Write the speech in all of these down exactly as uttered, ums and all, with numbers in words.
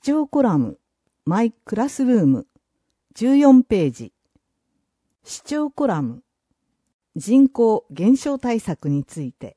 聴コラム、マイクラスルーム、じゅうよんページ。視聴コラム、人口減少対策について。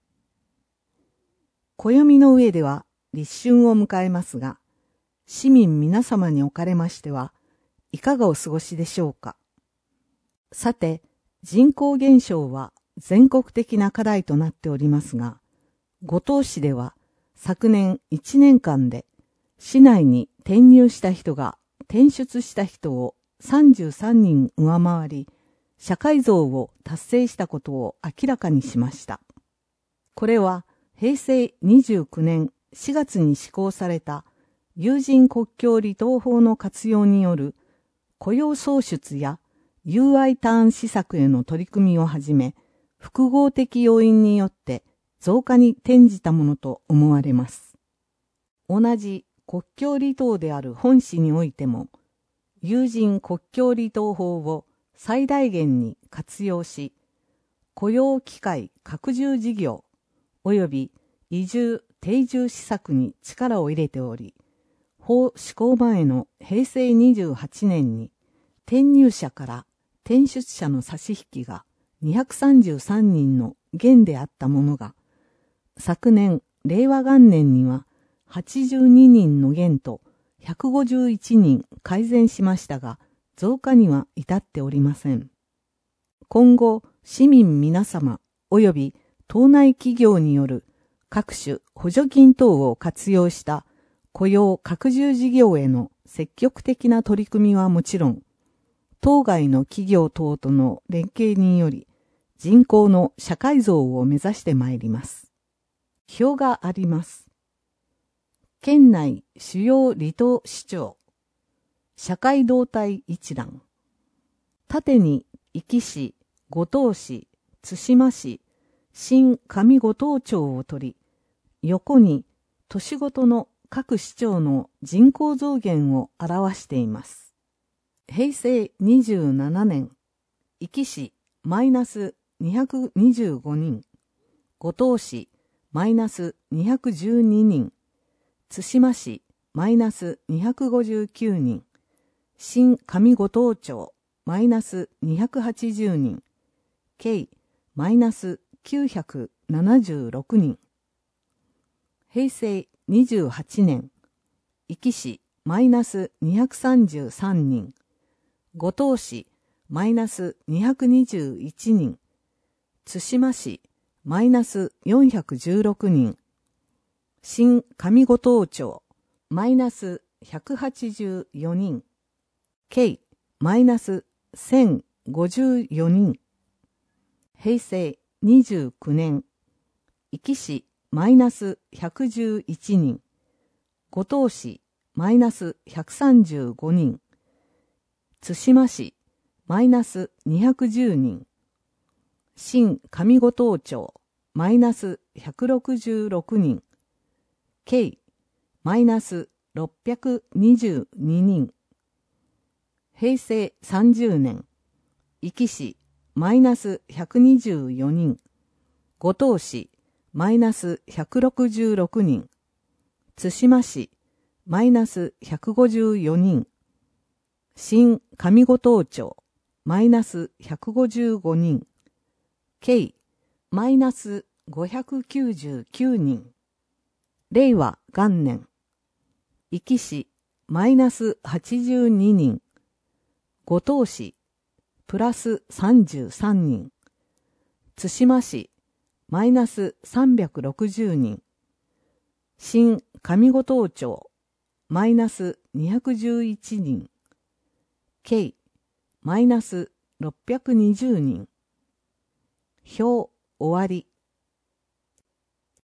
暦の上では立春を迎えますが、市民皆様におかれましては、いかがお過ごしでしょうか。さて、人口減少は全国的な課題となっておりますが、五島市では昨年いちねんかんで、市内に転入した人が転出した人をさんじゅうさんにん上回り、社会増を達成したことを明らかにしました。これは平成にじゅうきゅうねんしがつに施行された有人国境離島法の活用による雇用創出や友愛ターン施策への取り組みをはじめ、複合的要因によって増加に転じたものと思われます。同じ国境離島である本市においても、有人国境離島法を最大限に活用し、雇用機会拡充事業及び移住定住施策に力を入れており、法施行前の平成にじゅうはちねんに転入者から転出者の差し引きがにひゃくさんじゅうさんにんの減であったものが、昨年令和元年にははちじゅうににんの減とひゃくごじゅういちにん改善しましたが、増加には至っておりません。今後、市民皆様及び島内企業による各種補助金等を活用した雇用拡充事業への積極的な取り組みはもちろん、島外の企業等との連携により、人口の社会増を目指してまいります。表があります。県内主要離島市町、社会動態一覧。縦に壱岐市、五島市、対馬市、新上五島町を取り、横に都市ごとの各市町の人口増減を表しています。平成にじゅうななねん、壱岐市マイナスにひゃくにじゅうごにん、五島市マイナスにひゃくじゅうににん、対馬市マイナスにひゃくごじゅうきゅうにん、新上五島町マイナスにひゃくはちじゅうにん、計マイナスきゅうひゃくななじゅうろくにん。平成にじゅうはちねん、壱岐市マイナスにひゃくさんじゅうさんにん、五島市マイナスにひゃくにじゅういちにん、対馬市マイナスよんひゃくじゅうろくにん、新上五島町マイナスひゃくはちじゅうよにん、計マイナスせんごじゅうよにん。平成にじゅうきゅうねん、壱岐市マイナスひゃくじゅういちにん、五島市マイナスひゃくさんじゅうごにん、対馬市マイナスにひゃくじゅうにん、新上五島町マイナスひゃくろくじゅうろくにん、計マイナスろっぴゃくにじゅうににん。平成さんじゅうねん、壱岐市マイナスひゃくにじゅうよにん、五島市マイナスひゃくろくじゅうろくにん、対馬市マイナスひゃくごじゅうよにん、新上五島町マイナスひゃくごじゅうごにん、計マイナスごひゃくきゅうじゅうきゅうにん。令和元年、壱岐市マイナスはちじゅうににん、五島市プラスさんじゅうさんにん、対馬市マイナスさんびゃくろくじゅうにん、新上五島町マイナスにひゃくじゅういちにん、計マイナスろっぴゃくにじゅうにん。表終わり。